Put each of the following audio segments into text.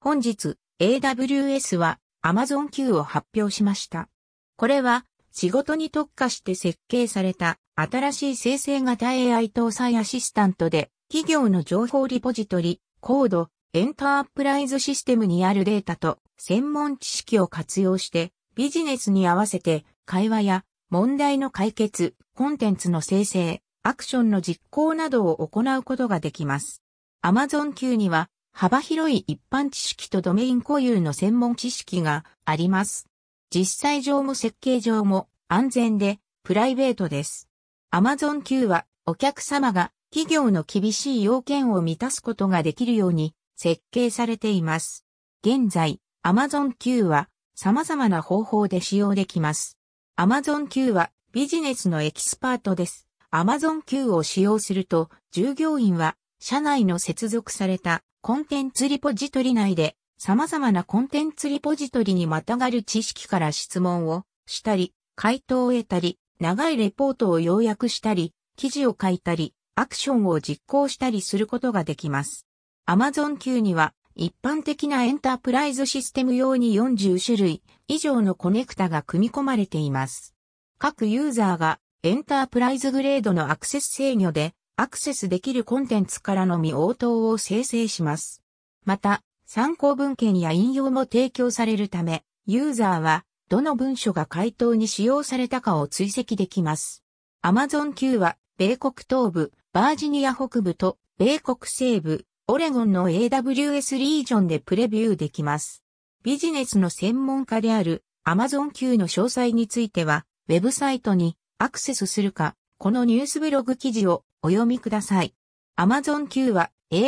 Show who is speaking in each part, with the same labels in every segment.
Speaker 1: 本日、AWS は Amazon Q を発表しました。これは仕事に特化して設計された新しい生成型 AI 搭載アシスタントで、企業の情報リポジトリ、コード、エンタープライズシステムにあるデータと専門知識を活用してビジネスに合わせて会話や問題の解決、コンテンツの生成、アクションの実行などを行うことができます。Amazon Q には幅広い一般知識とドメイン固有の専門知識があります。実際上も設計上も安全でプライベートです。Amazon Q はお客様が企業の厳しい要件を満たすことができるように設計されています。現在、Amazon Q は様々な方法で使用できます。Amazon Q はビジネスのエキスパートです。Amazon Q を使用すると、従業員は社内の接続されたコンテンツリポジトリ内で様々なコンテンツリポジトリにまたがる知識から質問をしたり、回答を得たり、長いレポートを要約したり、記事を書いたり、アクションを実行したりすることができます。Amazon Q には一般的なエンタープライズシステム用に40種類以上のコネクタが組み込まれています。各ユーザーがエンタープライズグレードのアクセス制御でアクセスできるコンテンツからのみ応答を生成します。また、参考文献や引用も提供されるため、ユーザーはどの文書が回答に使用されたかを追跡できます。Amazon Q は米国東部、バージニア北部と米国西部、オレゴンの AWS リージョンでプレビューできます。ビジネスの専門家である Amazon Q の詳細については、ウェブサイトにアクセスするか、このニュースブログ記事をお読みください。Amazon Q は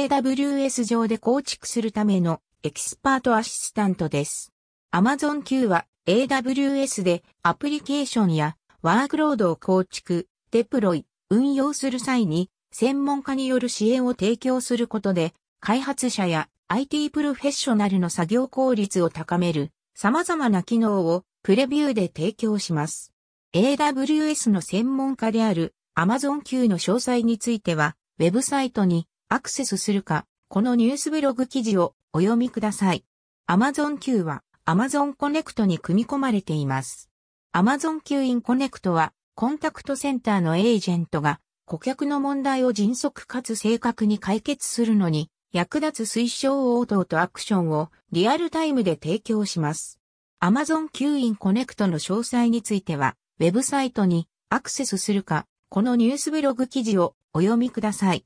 Speaker 1: AWS 上で構築するためのエキスパートアシスタントです。Amazon Q は AWS でアプリケーションやワークロードを構築、デプロイ、運用する際に専門家による支援を提供することで開発者や IT プロフェッショナルの作業効率を高める様々な機能をプレビューで提供します。AWS の専門家である Amazon Q の詳細については、ウェブサイトにアクセスするか、このニュースブログ記事をお読みください。Amazon Q は Amazon Connect に組み込まれています。Amazon Q in Connect は、コンタクトセンターのエージェントが顧客の問題を迅速かつ正確に解決するのに役立つ推奨応答とアクションをリアルタイムで提供します。Amazon Q in Connect の詳細については、ウェブサイトにアクセスするか、このニュースブログ記事をお読みください。